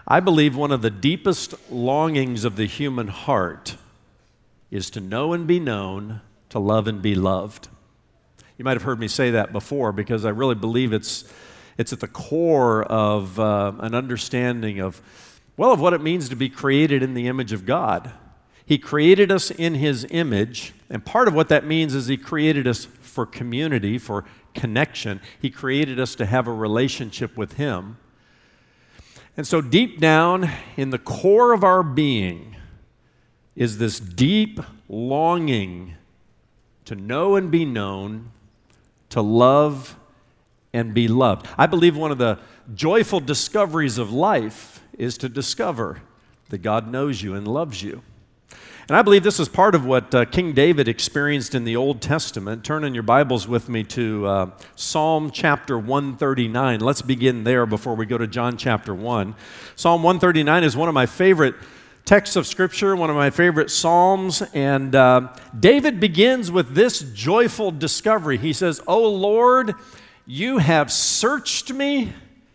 I believe one of the deepest longings of the human heart is to know and be known, to love and be loved. You might have heard me say that before because I really believe it's at the core of an understanding of what it means to be created in the image of God. He created us in His image, and part of what that means is He created us for community, for connection. He created us to have a relationship with Him. And so deep down in the core of our being is this deep longing to know and be known, to love and be loved. I believe one of the joyful discoveries of life is to discover that God knows you and loves you. And I believe this is part of what King David experienced in the Old Testament. Turn in your Bibles with me to Psalm chapter 139. Let's begin there before we go to John chapter 1. Psalm 139 is one of my favorite texts of Scripture, one of my favorite psalms. And David begins with this joyful discovery. He says, "O Lord, you have searched me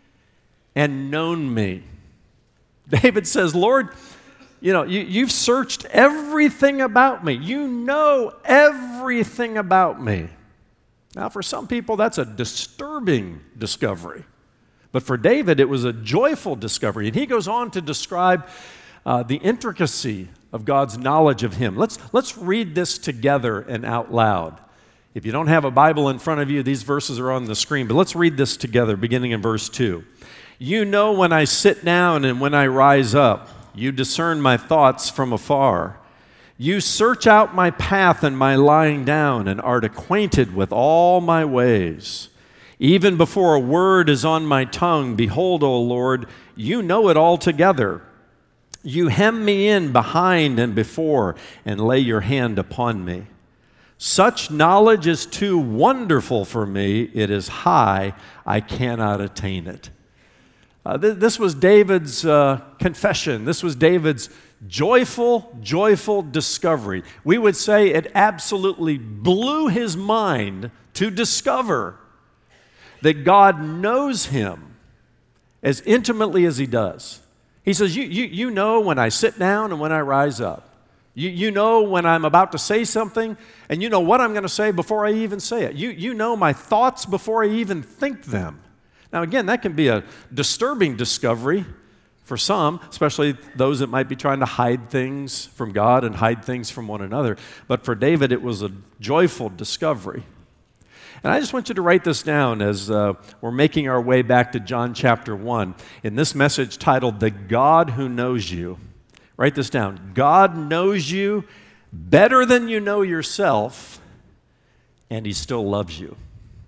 and known me." David says, "Lord, you've searched everything about me. You know everything about me." Now, for some people, that's a disturbing discovery. But for David, it was a joyful discovery. And he goes on to describe the intricacy of God's knowledge of him. Let's read this together and out loud. If you don't have a Bible in front of you, these verses are on the screen. But let's read this together, beginning in verse 2. "You know when I sit down and when I rise up. You discern my thoughts from afar. You search out my path and my lying down and art acquainted with all my ways. Even before a word is on my tongue, behold, O Lord, you know it altogether. You hem me in behind and before and lay your hand upon me. Such knowledge is too wonderful for me. It is high. I cannot attain it." This was David's confession. This was David's joyful discovery. We would say it absolutely blew his mind to discover that God knows him as intimately as He does. He says, you know when I sit down and when I rise up. You know when I'm about to say something, and you know what I'm going to say before I even say it. You know my thoughts before I even think them. Now, again, that can be a disturbing discovery for some, especially those that might be trying to hide things from God and hide things from one another. But for David, it was a joyful discovery. And I just want you to write this down as we're making our way back to John chapter 1 in this message titled, "The God Who Knows You." Write this down. God knows you better than you know yourself, and He still loves you.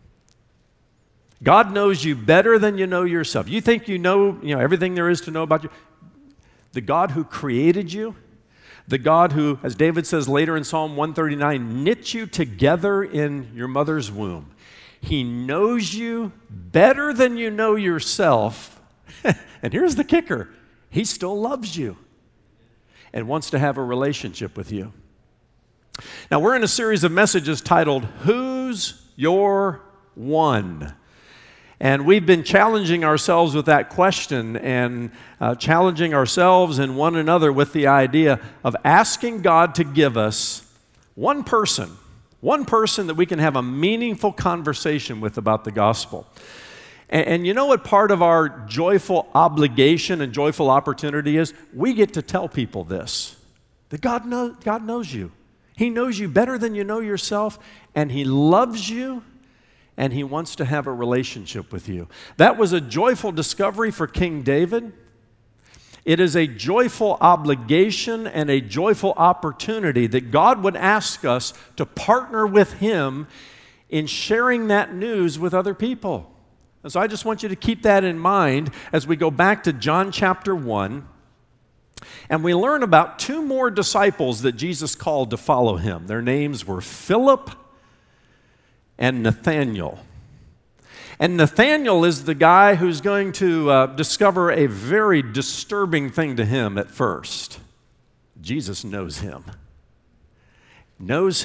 God knows you better than you know yourself. You think you know everything there is to know about you. The God who created you, the God who, as David says later in Psalm 139, knit you together in your mother's womb. He knows you better than you know yourself. And here's the kicker. He still loves you and wants to have a relationship with you. Now, we're in a series of messages titled, "Who's Your One?" And we've been challenging ourselves with that question and challenging ourselves and one another with the idea of asking God to give us one person that we can have a meaningful conversation with about the gospel. And you know what part of our joyful obligation and joyful opportunity is? We get to tell people this, that God knows you. He knows you better than you know yourself, and He loves you, and He wants to have a relationship with you. That was a joyful discovery for King David. It is a joyful obligation and a joyful opportunity that God would ask us to partner with Him in sharing that news with other people. And so I just want you to keep that in mind as we go back to John chapter 1, and we learn about two more disciples that Jesus called to follow Him. Their names were Philip and Nathanael. And Nathanael is the guy who's going to discover a very disturbing thing to him at first. Jesus knows him. Knows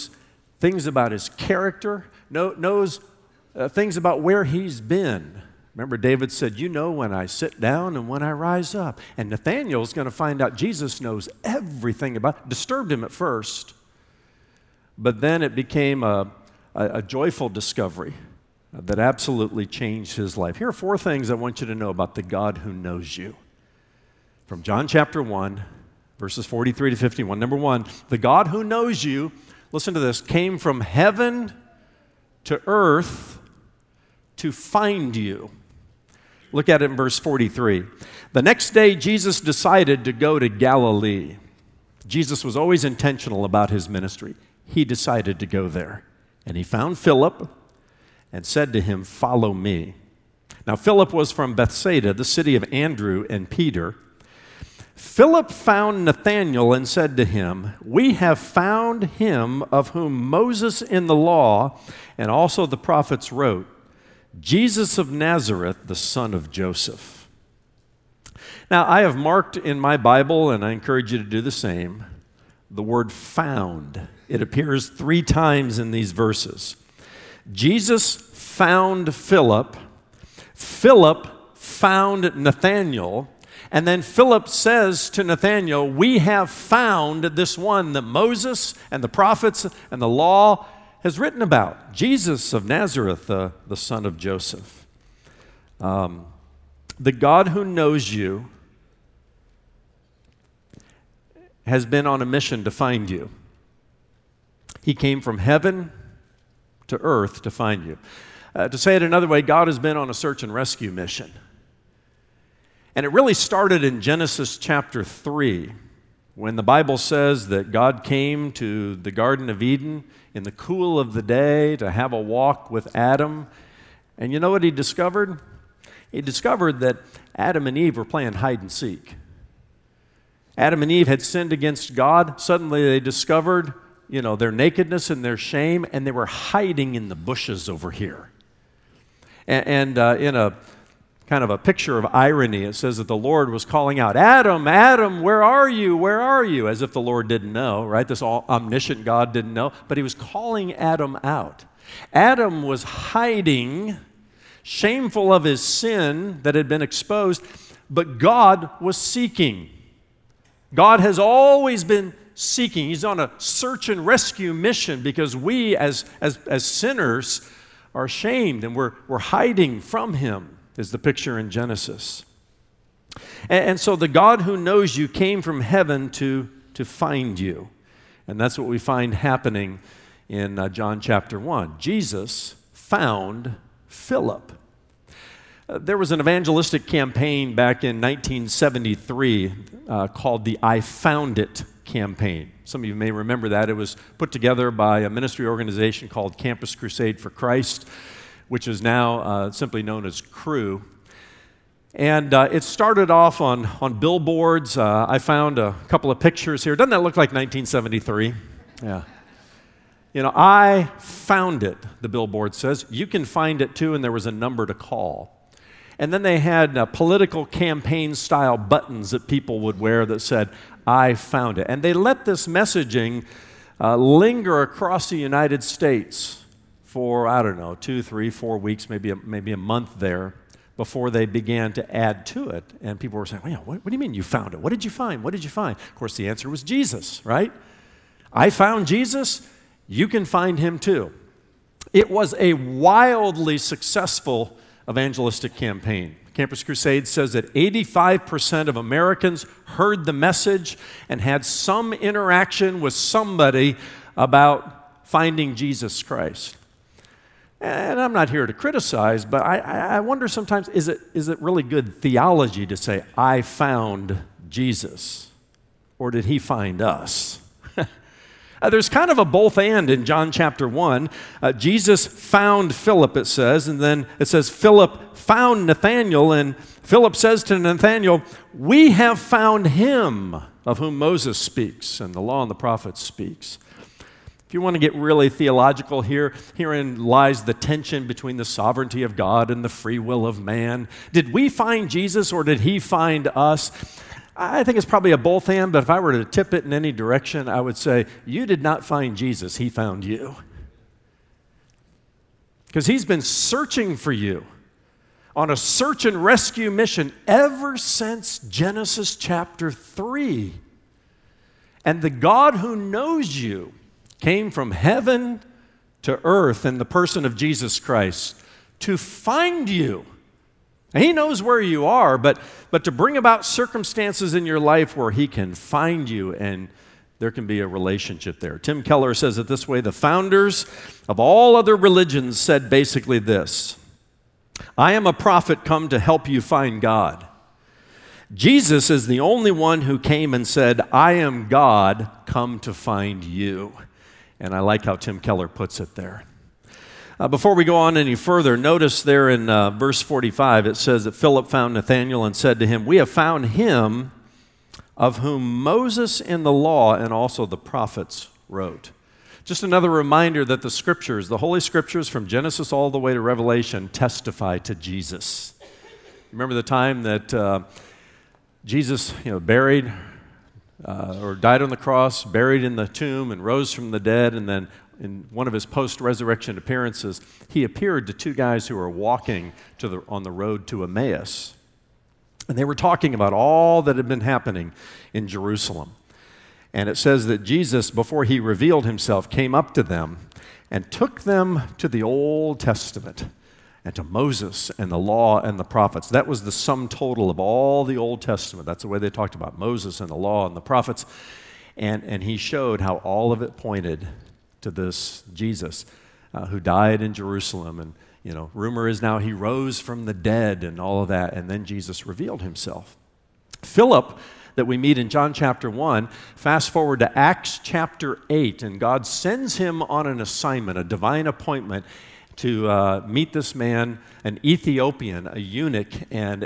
things about his character, knows things about where he's been, Remember, David said, you know when I sit down and when I rise up. And Nathanael's going to find out Jesus knows everything about it. Disturbed him at first, but then it became a joyful discovery that absolutely changed his life. Here are 4 things I want you to know about the God who knows you. From John chapter 1, verses 43 to 51. Number 1, the God who knows you, listen to this, came from heaven to earth to find you. Look at it in verse 43. The next day, Jesus decided to go to Galilee. Jesus was always intentional about his ministry. He decided to go there. And he found Philip and said to him, "Follow me." Now, Philip was from Bethsaida, the city of Andrew and Peter. Philip found Nathanael and said to him, "We have found him of whom Moses in the law and also the prophets wrote, Jesus of Nazareth, the son of Joseph." Now, I have marked in my Bible, and I encourage you to do the same, the word found. It appears 3 times in these verses. Jesus found Philip. Philip found Nathanael. And then Philip says to Nathanael, "We have found this one that Moses and the prophets and the law has written about, Jesus of Nazareth, the son of Joseph." The God who knows you has been on a mission to find you. He came from heaven to earth to find you. To say it another way, God has been on a search and rescue mission. And it really started in Genesis chapter 3, when the Bible says that God came to the Garden of Eden in the cool of the day to have a walk with Adam. And you know what he discovered? He discovered that Adam and Eve were playing hide and seek. Adam and Eve had sinned against God. Suddenly they discovered, their nakedness and their shame, and they were hiding in the bushes over here. And in a kind of a picture of irony, it says that the Lord was calling out, "Adam, Adam, where are you? Where are you?" As if the Lord didn't know, right? This omniscient God didn't know, but he was calling Adam out. Adam was hiding, shameful of his sin that had been exposed, but God was seeking. God has always been seeking. He's on a search and rescue mission because we as sinners are ashamed and we're hiding from him, is the picture in Genesis. And so the God who knows you came from heaven to find you. And that's what we find happening in John chapter 1. Jesus found Philip. There was an evangelistic campaign back in 1973 called the I Found It campaign. Some of you may remember that. It was put together by a ministry organization called Campus Crusade for Christ, which is now simply known as Cru. And it started off on billboards. I found a couple of pictures here. Doesn't that look like 1973? Yeah. I found it, the billboard says. You can find it too, and there was a number to call. And then they had political campaign-style buttons that people would wear that said, "I found it." And they let this messaging linger across the United States for, 2, 3, 4 weeks, maybe a month there, before they began to add to it. And people were saying, "Well, what do you mean you found it? What did you find? What did you find?" Of course, the answer was Jesus, right? I found Jesus. You can find him too. It was a wildly successful evangelistic campaign. Campus Crusade says that 85% of Americans heard the message and had some interaction with somebody about finding Jesus Christ. And I'm not here to criticize, but I wonder sometimes, is it really good theology to say, "I found Jesus," or did he find us? There's kind of a both and in John chapter 1. Jesus found Philip, it says, and then it says Philip found Nathanael, and Philip says to Nathanael, "We have found him of whom Moses speaks and the law and the prophets speaks." If you want to get really theological here, herein lies the tension between the sovereignty of God and the free will of man. Did we find Jesus or did he find us? I think it's probably a both and, but if I were to tip it in any direction, I would say, you did not find Jesus, he found you. Because he's been searching for you. on a search and rescue mission ever since Genesis chapter 3. And the God who knows you came from heaven to earth in the person of Jesus Christ to find you. And He knows where you are, but to bring about circumstances in your life where He can find you and there can be a relationship there. Tim Keller says it this way: the founders of all other religions said basically this: I am a prophet come to help you find God. Jesus is the only one who came and said, I am God come to find you. And I like how Tim Keller puts it there. Before we go on any further, notice there in verse 45, it says that Philip found Nathanael and said to him, we have found him of whom Moses in the law and also the prophets wrote. Just another reminder that the Scriptures, the Holy Scriptures from Genesis all the way to Revelation, testify to Jesus. Remember the time that Jesus, buried or died on the cross, buried in the tomb, and rose from the dead, and then in one of his post-resurrection appearances, he appeared to two guys who were walking on the road to Emmaus. And they were talking about all that had been happening in Jerusalem. And it says that Jesus, before He revealed Himself, came up to them and took them to the Old Testament and to Moses and the law and the prophets. That was the sum total of all the Old Testament. That's the way they talked about Moses and the law and the prophets. And He showed how all of it pointed to this Jesus who died in Jerusalem. And rumor is now He rose from the dead and all of that, and then Jesus revealed Himself. Philip, that we meet in John chapter 1, fast forward to Acts chapter 8, and God sends him on an assignment, a divine appointment, to meet this man, an Ethiopian, a eunuch, and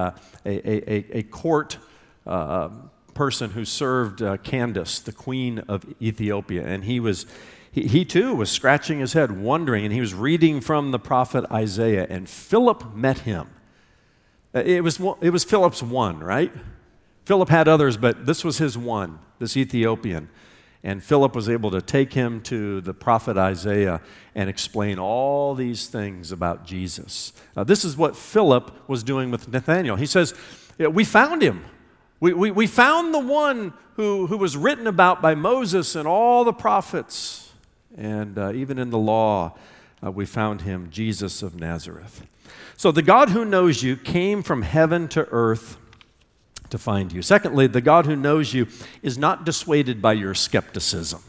a court person who served Candace, the queen of Ethiopia. And he too was scratching his head, wondering, and he was reading from the prophet Isaiah, and Philip met him. It was Philip's one, right? Philip had others, but this was his one, this Ethiopian. And Philip was able to take him to the prophet Isaiah and explain all these things about Jesus. This is what Philip was doing with Nathanael. He says, we found him. We found the one who was written about by Moses and all the prophets. And even in the law, we found him, Jesus of Nazareth. So the God who knows you came from heaven to earth to find you. Secondly, the God who knows you is not dissuaded by your skepticism.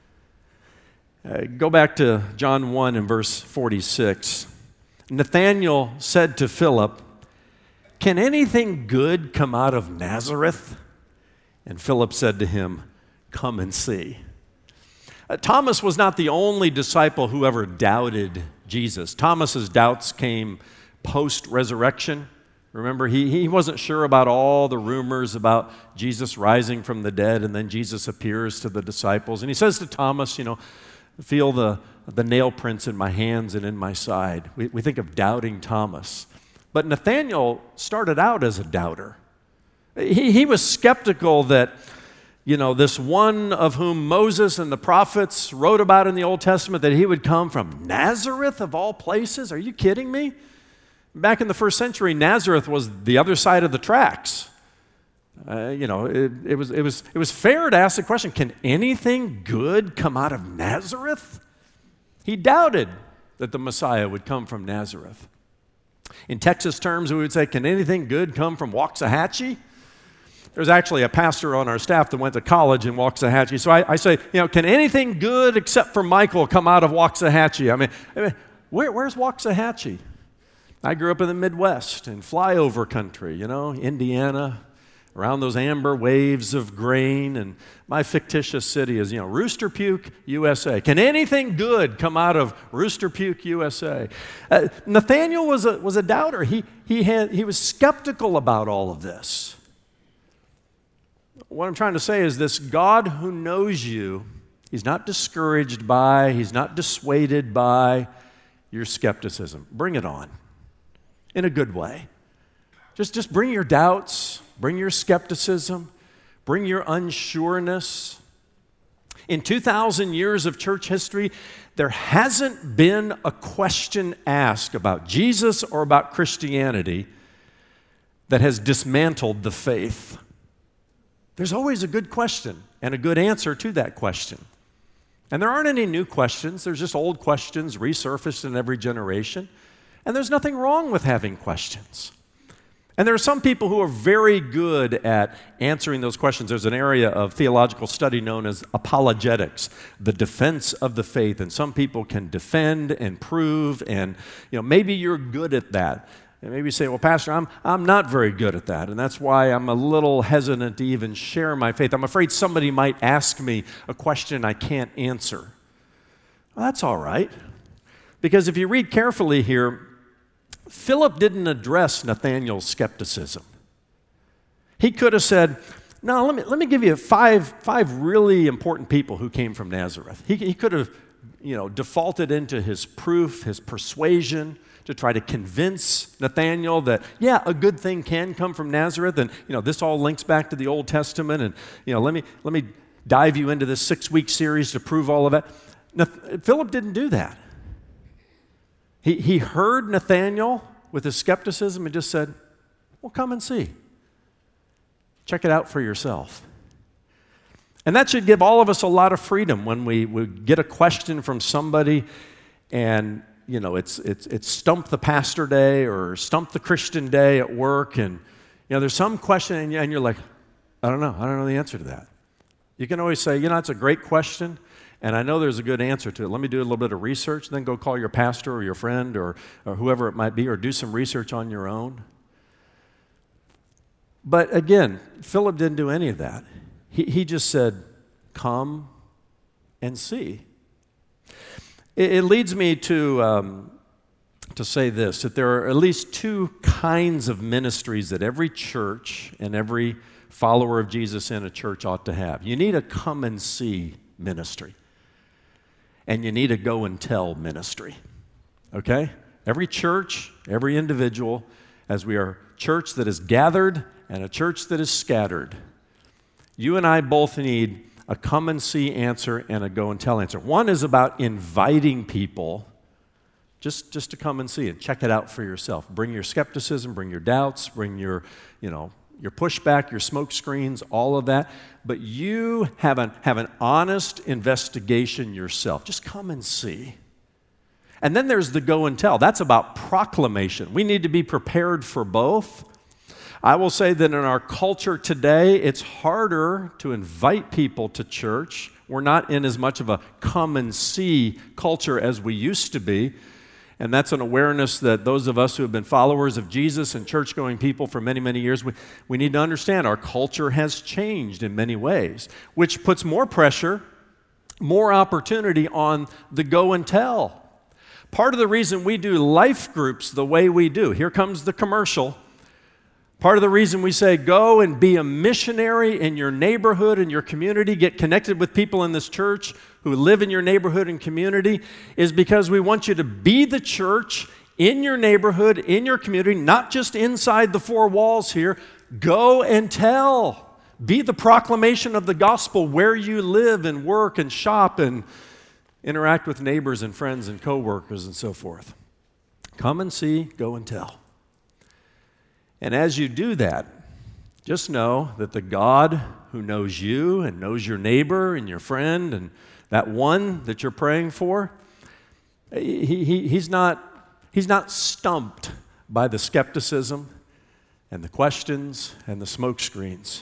Go back to John 1 and verse 46. Nathanael said to Philip, can anything good come out of Nazareth? And Philip said to him, come and see. Thomas was not the only disciple who ever doubted Jesus. Thomas's doubts came post-resurrection. Remember, he wasn't sure about all the rumors about Jesus rising from the dead, and then Jesus appears to the disciples. And he says to Thomas, feel the nail prints in my hands and in my side. We think of doubting Thomas. But Nathanael started out as a doubter. He was skeptical that, this one of whom Moses and the prophets wrote about in the Old Testament, that he would come from Nazareth of all places. Are you kidding me? Back in the first century, Nazareth was the other side of the tracks. It was fair to ask the question, can anything good come out of Nazareth? He doubted that the Messiah would come from Nazareth. In Texas terms, we would say, can anything good come from Waxahachie? There's actually a pastor on our staff that went to college in Waxahachie. So I say, can anything good except for Michael come out of Waxahachie? I mean where's Waxahachie? I grew up in the Midwest, in flyover country, Indiana, around those amber waves of grain, and my fictitious city is, Rooster Puke, USA. Can anything good come out of Rooster Puke, USA? Nathanael was a doubter. He was skeptical about all of this. What I'm trying to say is this: God who knows you, He's not discouraged by, He's not dissuaded by your skepticism. Bring it on. In a good way. Just bring your doubts, bring your skepticism, bring your unsureness. In 2,000 years of church history, there hasn't been a question asked about Jesus or about Christianity that has dismantled the faith. There's always a good question and a good answer to that question. And there aren't any new questions. There's just old questions resurfaced in every generation. And there's nothing wrong with having questions. And there are some people who are very good at answering those questions. There's an area of theological study known as apologetics, the defense of the faith. And some people can defend and prove, and maybe you're good at that. And maybe you say, well, Pastor, I'm not very good at that, and that's why I'm a little hesitant to even share my faith. I'm afraid somebody might ask me a question I can't answer. Well, that's all right, because if you read carefully here, Philip didn't address Nathanael's skepticism. He could have said, no, let me give you five really important people who came from Nazareth. He could have defaulted into his proof, his persuasion, to try to convince Nathanael that, yeah, a good thing can come from Nazareth, and this all links back to the Old Testament, and let me dive you into this 6-week series to prove all of that. Philip didn't do that. He heard Nathanael with his skepticism and just said, well, come and see. Check it out for yourself. And that should give all of us a lot of freedom when we get a question from somebody and it's stump the pastor day or stump the Christian day at work, and there's some question and you're like, I don't know the answer to that. You can always say, it's a great question, and I know there's a good answer to it. Let me do a little bit of research, then go call your pastor or your friend or whoever it might be, or do some research on your own. But again, Philip didn't do any of that. He just said, come and see. It leads me to say this, that there are at least two kinds of ministries that every church and every follower of Jesus in a church ought to have. You need a come and see ministry, and you need a go and tell ministry, okay? Every church, every individual, as we are a church that is gathered and a church that is scattered, you and I both need a come and see answer and a go and tell answer. One is about inviting people just to come and see and check it out for yourself. Bring your skepticism, bring your doubts, bring your pushback, your smoke screens, all of that. But you have an honest investigation yourself. Just come and see. And then there's the go and tell. That's about proclamation. We need to be prepared for both. I will say that in our culture today, it's harder to invite people to church. We're not in as much of a come and see culture as we used to be. And that's an awareness that those of us who have been followers of Jesus and church-going people for many, many years, we need to understand our culture has changed in many ways, which puts more pressure, more opportunity on the go and tell. Part of the reason we do life groups the way we do, here comes the commercial. Part of the reason we say go and be a missionary in your neighborhood and your community, get connected with people in this church who live in your neighborhood and community, is because we want you to be the church in your neighborhood, in your community, not just inside the four walls here. Go and tell. Be the proclamation of the gospel where you live and work and shop and interact with neighbors and friends and coworkers and so forth. Come and see, go and tell. And as you do that, just know that the God who knows you and knows your neighbor and your friend and that one that you're praying for, he's not stumped by the skepticism and the questions and the smoke screens.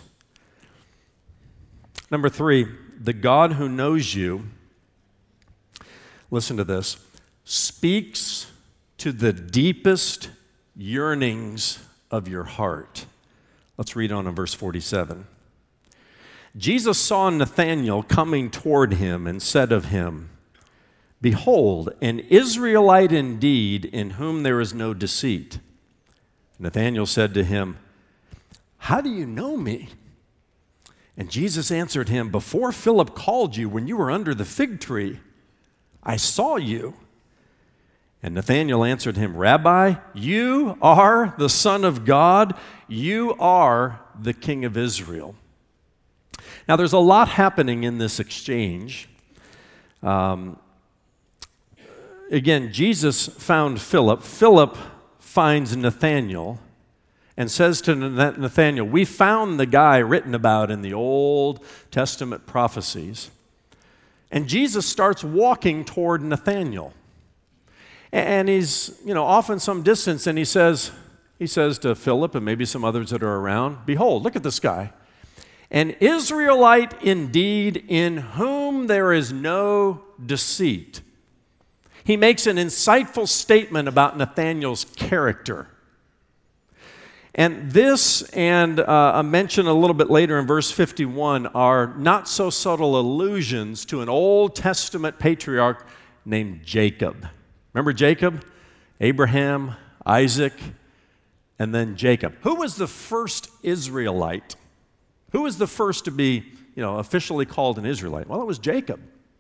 Number 3, the God who knows you, listen to this, speaks to the deepest yearnings of your heart. Let's read on in verse 47. Jesus saw Nathanael coming toward him and said of him, "Behold, an Israelite indeed, in whom there is no deceit." Nathanael said to him, "How do you know me?" And Jesus answered him, "Before Philip called you, when you were under the fig tree, I saw you." And Nathanael answered him, "Rabbi, you are the Son of God. You are the King of Israel." Now, there's a lot happening in this exchange. Again, Jesus found Philip. Philip finds Nathanael and says to Nathanael, we found the guy written about in the Old Testament prophecies. And Jesus starts walking toward Nathanael. And he's, off in some distance, and he says to Philip and maybe some others that are around, behold, look at this guy. An Israelite indeed, in whom there is no deceit. He makes an insightful statement about Nathanael's character. And this and a mention a little bit later in verse 51 are not so subtle allusions to an Old Testament patriarch named Jacob. Remember Jacob? Abraham, Isaac, and then Jacob. Who was the first Israelite? Who was the first to be, officially called an Israelite? Well, it was Jacob.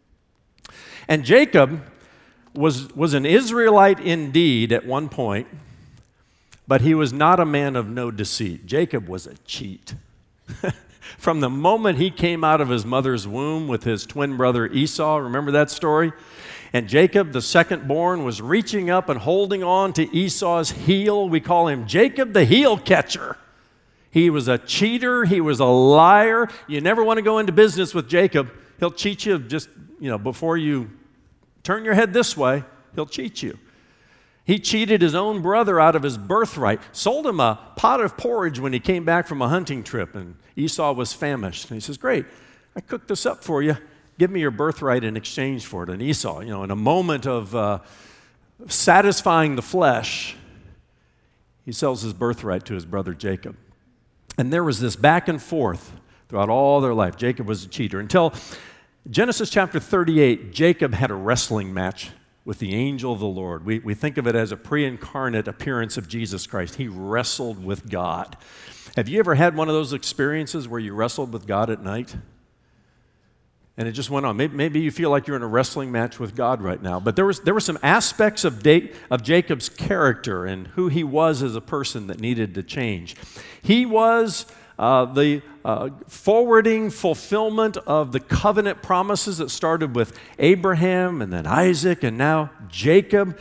And Jacob was an Israelite indeed at one point, but he was not a man of no deceit. Jacob was a cheat. From the moment he came out of his mother's womb with his twin brother Esau, remember that story? And Jacob, the second born, was reaching up and holding on to Esau's heel. We call him Jacob the heel catcher. He was a cheater. He was a liar. You never want to go into business with Jacob. He'll cheat you just, before you turn your head this way, he'll cheat you. He cheated his own brother out of his birthright, sold him a pot of porridge when he came back from a hunting trip, and Esau was famished. And he says, great, I cooked this up for you. Give me your birthright in exchange for it. And Esau, in a moment of satisfying the flesh, he sells his birthright to his brother Jacob. And there was this back and forth throughout all their life. Jacob was a cheater until Genesis chapter 38, Jacob had a wrestling match with the angel of the Lord. We think of it as a pre-incarnate appearance of Jesus Christ. He wrestled with God. Have you ever had one of those experiences where you wrestled with God at night? And it just went on. Maybe you feel like you're in a wrestling match with God right now. But there were some aspects of Jacob's character and who he was as a person that needed to change. He was the forwarding fulfillment of the covenant promises that started with Abraham and then Isaac and now Jacob.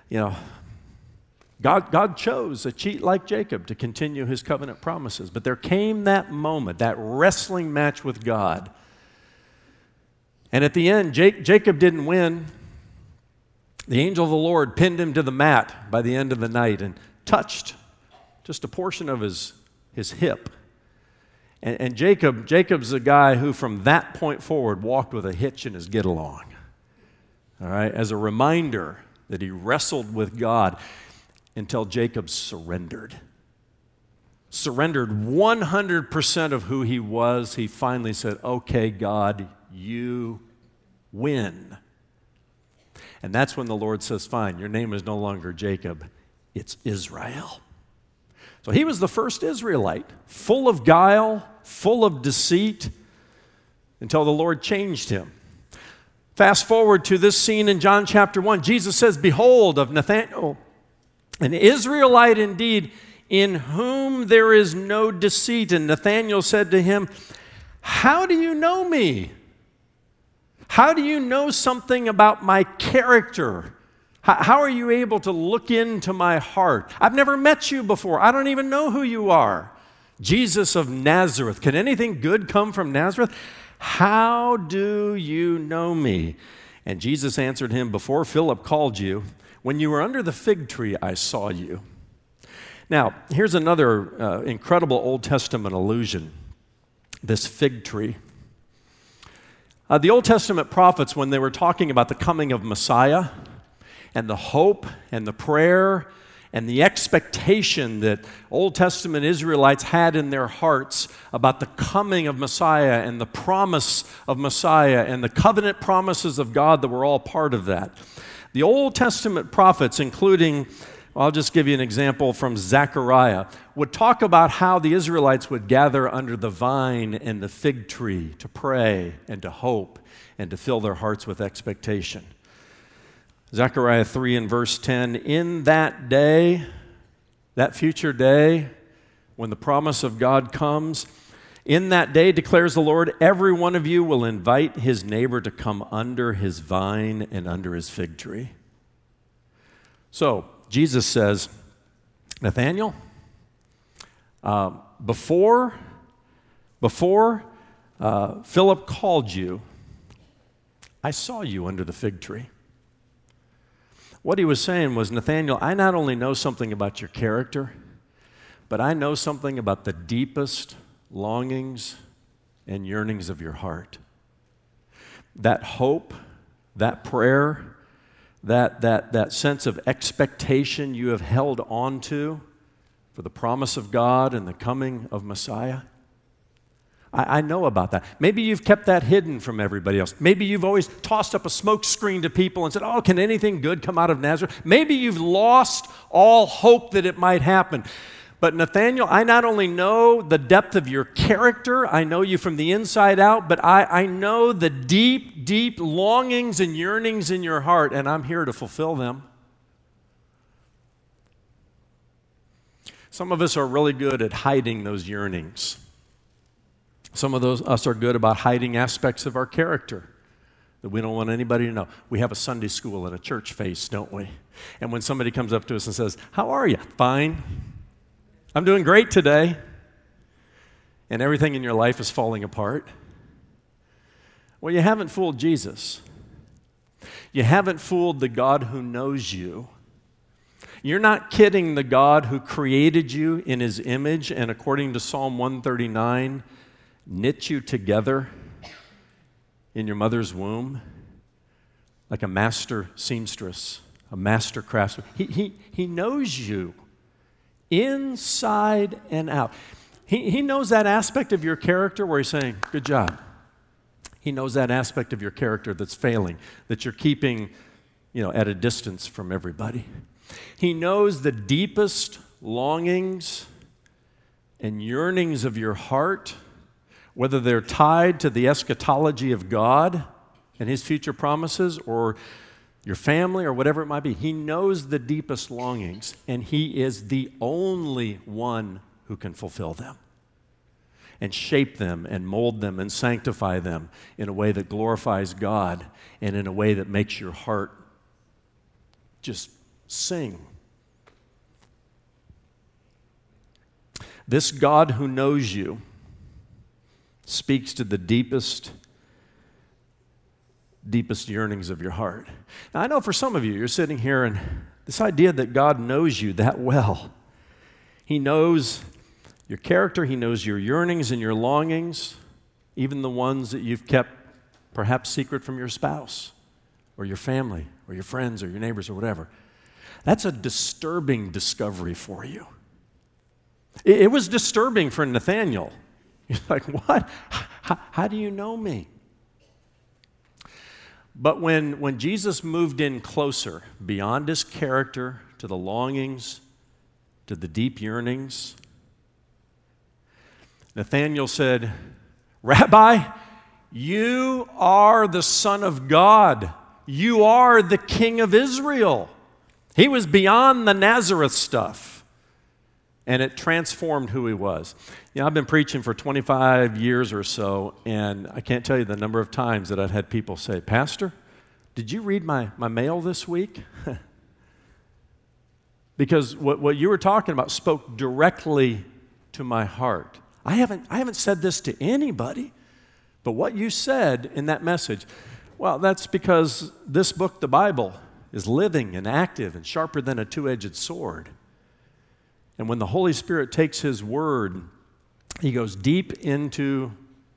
God chose a cheat like Jacob to continue his covenant promises. But there came that moment, that wrestling match with God. And at the end, Jacob didn't win. The angel of the Lord pinned him to the mat by the end of the night and touched just a portion of his hip. And Jacob's a guy who from that point forward walked with a hitch in his get-along. All right, as a reminder that he wrestled with God until Jacob surrendered. Surrendered 100% of who he was. He finally said, okay, God, you win. And that's when the Lord says, fine, your name is no longer Jacob, it's Israel. So he was the first Israelite, full of guile, full of deceit, until the Lord changed him. Fast forward to this scene in John chapter 1. Jesus says, behold, of Nathanael, an Israelite indeed, in whom there is no deceit. And Nathanael said to him, how do you know me? How do you know something about my character? How are you able to look into my heart? I've never met you before. I don't even know who you are. Jesus of Nazareth. Can anything good come from Nazareth? How do you know me? And Jesus answered him, before Philip called you, when you were under the fig tree, I saw you. Now, here's another incredible Old Testament allusion, this fig tree. The Old Testament prophets, when they were talking about the coming of Messiah and the hope and the prayer and the expectation that Old Testament Israelites had in their hearts about the coming of Messiah and the promise of Messiah and the covenant promises of God that were all part of that. The Old Testament prophets, including, I'll just give you an example from Zechariah, would talk about how the Israelites would gather under the vine and the fig tree to pray and to hope and to fill their hearts with expectation. Zechariah 3 and verse 10, in that day, that future day, when the promise of God comes, In that day, declares the Lord, every one of you will invite his neighbor to come under his vine and under his fig tree. So, Jesus says, Nathanael, before Philip called you, I saw you under the fig tree. What he was saying was, Nathanael, I not only know something about your character, but I know something about the deepest longings and yearnings of your heart. That hope, that prayer, that sense of expectation you have held on to for the promise of God and the coming of Messiah. I know about that. Maybe you've kept that hidden from everybody else. Maybe you've always tossed up a smoke screen to people and said, oh, can anything good come out of Nazareth? Maybe you've lost all hope that it might happen. But Nathanael, I not only know the depth of your character, I know you from the inside out, but I know the deep, deep longings and yearnings in your heart, and I'm here to fulfill them. Some of us are really good at hiding those yearnings. Some of us are good about hiding aspects of our character that we don't want anybody to know. We have a Sunday school and a church face, don't we? And when somebody comes up to us and says, how are you? Fine. I'm doing great today. And everything in your life is falling apart. Well, you haven't fooled Jesus. You haven't fooled the God who knows you. You're not kidding the God who created you in his image and, according to Psalm 139, knit you together in your mother's womb like a master seamstress, a master craftsman. He knows you inside and out. He knows that aspect of your character where he's saying, good job. He knows that aspect of your character that's failing, that you're keeping, at a distance from everybody. He knows the deepest longings and yearnings of your heart, whether they're tied to the eschatology of God and his future promises or your family or whatever it might be. He knows the deepest longings, and he is the only one who can fulfill them and shape them and mold them and sanctify them in a way that glorifies God and in a way that makes your heart just sing. This God who knows you speaks to the deepest yearnings of your heart. Now, I know for some of you, you're sitting here and this idea that God knows you that well. He knows your character, he knows your yearnings and your longings, even the ones that you've kept perhaps secret from your spouse or your family or your friends or your neighbors or whatever. That's a disturbing discovery for you. It was disturbing for Nathanael. You're like, what? How do you know me? But when Jesus moved in closer, beyond his character, to the longings, to the deep yearnings, Nathanael said, Rabbi, you are the Son of God. You are the King of Israel. He was beyond the Nazareth stuff. And it transformed who he was. I've been preaching for 25 years or so, and I can't tell you the number of times that I've had people say, Pastor, did you read my mail this week? Because what you were talking about spoke directly to my heart. I haven't said this to anybody, but what you said in that message, well, that's because this book, the Bible, is living and active and sharper than a two-edged sword. And when the Holy Spirit takes his word, he goes deep into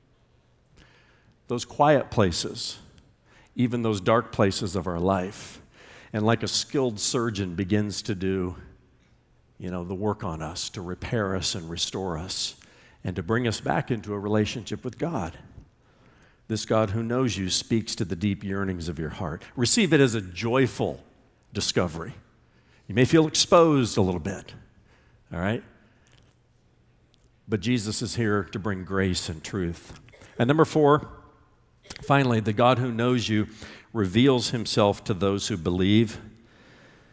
those quiet places, even those dark places of our life. And like a skilled surgeon begins to do, the work on us, to repair us and restore us, and to bring us back into a relationship with God. This God who knows you speaks to the deep yearnings of your heart. Receive it as a joyful discovery. You may feel exposed a little bit. All right? But Jesus is here to bring grace and truth. And number 4, finally, the God who knows you reveals himself to those who believe.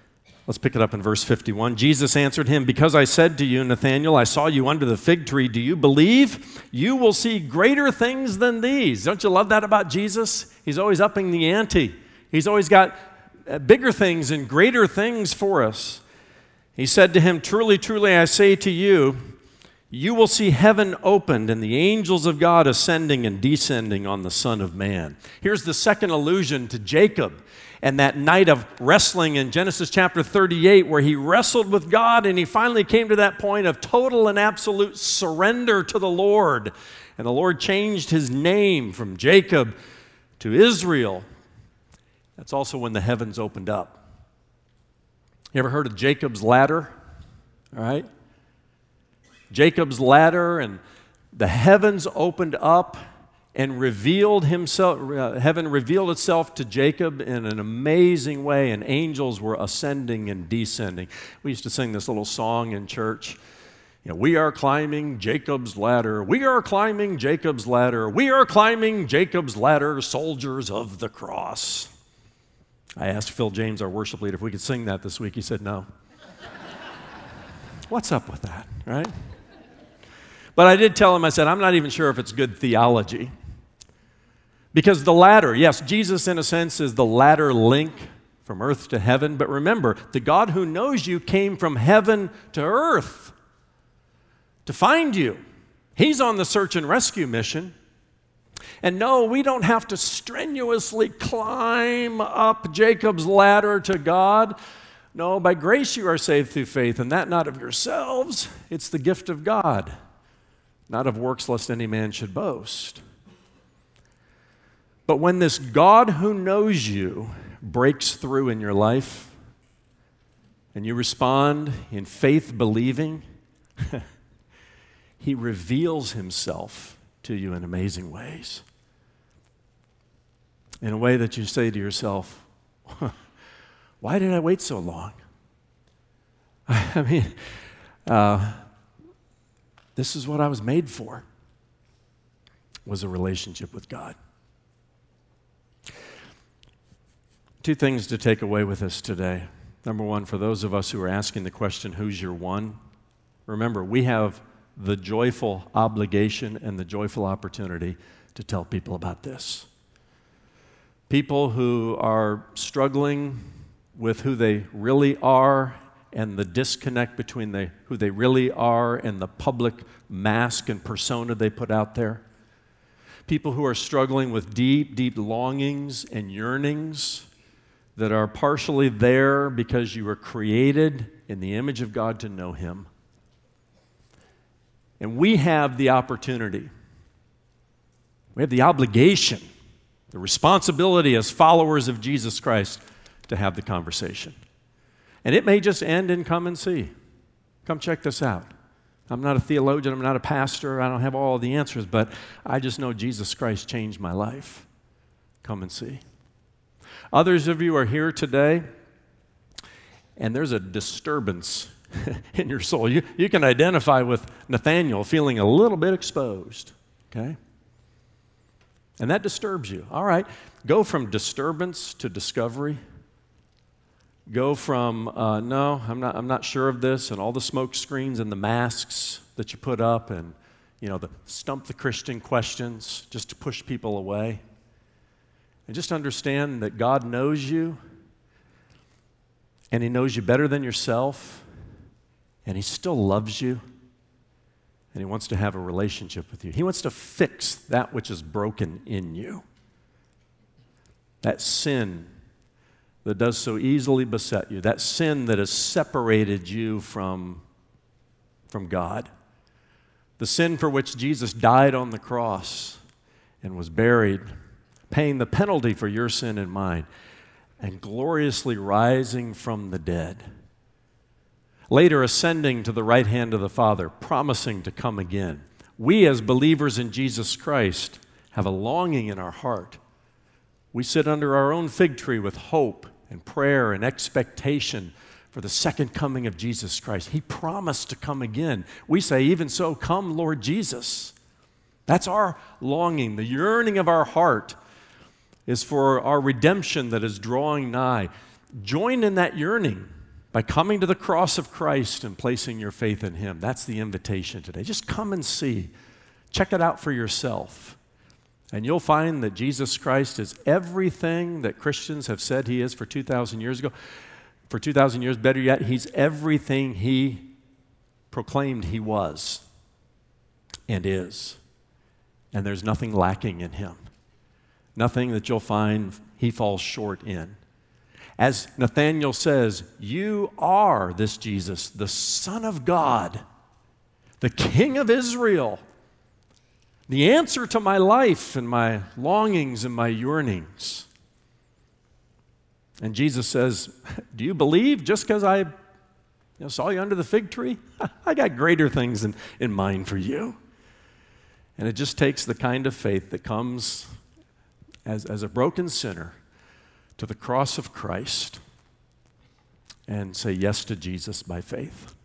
Let's pick it up in verse 51. Jesus answered him, "Because I said to you, Nathanael, I saw you under the fig tree, do you believe? You will see greater things than these." Don't you love that about Jesus? He's always upping the ante. He's always got bigger things and greater things for us. He said to him, "Truly, truly, I say to you, you will see heaven opened and the angels of God ascending and descending on the Son of Man." Here's the second allusion to Jacob and that night of wrestling in Genesis chapter 38 where he wrestled with God and he finally came to that point of total and absolute surrender to the Lord. And the Lord changed his name from Jacob to Israel. That's also when the heavens opened up. You ever heard of Jacob's ladder? All right. Jacob's ladder, and the heavens opened up and revealed himself. Heaven revealed itself to Jacob in an amazing way, and angels were ascending and descending. We used to sing this little song in church. You know, we are climbing Jacob's ladder. We are climbing Jacob's ladder. We are climbing Jacob's ladder, soldiers of the cross. I asked Phil James, our worship leader, if we could sing that this week. He said no. What's up with that, right? But I did tell him, I said, I'm not even sure if it's good theology. Because the ladder, yes, Jesus in a sense is the ladder link from earth to heaven. But remember, the God who knows you came from heaven to earth to find you. He's on the search and rescue mission. And no, we don't have to strenuously climb up Jacob's ladder to God. No, by grace you are saved through faith, and that not of yourselves. It's the gift of God, not of works lest any man should boast. But when this God who knows you breaks through in your life, and you respond in faith believing, He reveals Himself to you in amazing ways. In a way that you say to yourself, why did I wait so long? I mean, this is what I was made for, was a relationship with God. Two things to take away with us today. Number one, for those of us who are asking the question, who's your one? Remember, we have the joyful obligation and the joyful opportunity to tell people about this. People who are struggling with who they really are and the disconnect between who they really are and the public mask and persona they put out there. People who are struggling with deep, deep longings and yearnings that are partially there because you were created in the image of God to know Him. And we have the opportunity, we have the obligation, the responsibility as followers of Jesus Christ to have the conversation. And it may just end in come and see. Come check this out. I'm not a theologian, I'm not a pastor, I don't have all the answers, but I just know Jesus Christ changed my life. Come and see. Others of you are here today, and there's a disturbance in your soul. You can identify with Nathanael feeling a little bit exposed, okay? And that disturbs you. All right, go from disturbance to discovery. Go from, no, I'm not sure of this, and all the smoke screens and the masks that you put up and, the stump the Christian questions just to push people away. And just understand that God knows you, and He knows you better than yourself, and He still loves you, and He wants to have a relationship with you. He wants to fix that which is broken in you. That sin that does so easily beset you, that sin that has separated you from God, the sin for which Jesus died on the cross and was buried, paying the penalty for your sin and mine, and gloriously rising from the dead. Later ascending to the right hand of the Father, promising to come again. We as believers in Jesus Christ have a longing in our heart. We sit under our own fig tree with hope and prayer and expectation for the second coming of Jesus Christ. He promised to come again. We say, even so, come, Lord Jesus. That's our longing. The yearning of our heart is for our redemption that is drawing nigh. Join in that yearning by coming to the cross of Christ and placing your faith in Him. That's the invitation today. Just come and see. Check it out for yourself. And you'll find that Jesus Christ is everything that Christians have said He is for 2,000 years ago. For 2,000 years, better yet, He's everything He proclaimed He was and is. And there's nothing lacking in Him. Nothing that you'll find He falls short in. As Nathanael says, you are this Jesus, the Son of God, the King of Israel, the answer to my life and my longings and my yearnings. And Jesus says, do you believe just because I saw you under the fig tree? I got greater things in mind for you. And it just takes the kind of faith that comes as a broken sinner to the cross of Christ and say yes to Jesus by faith.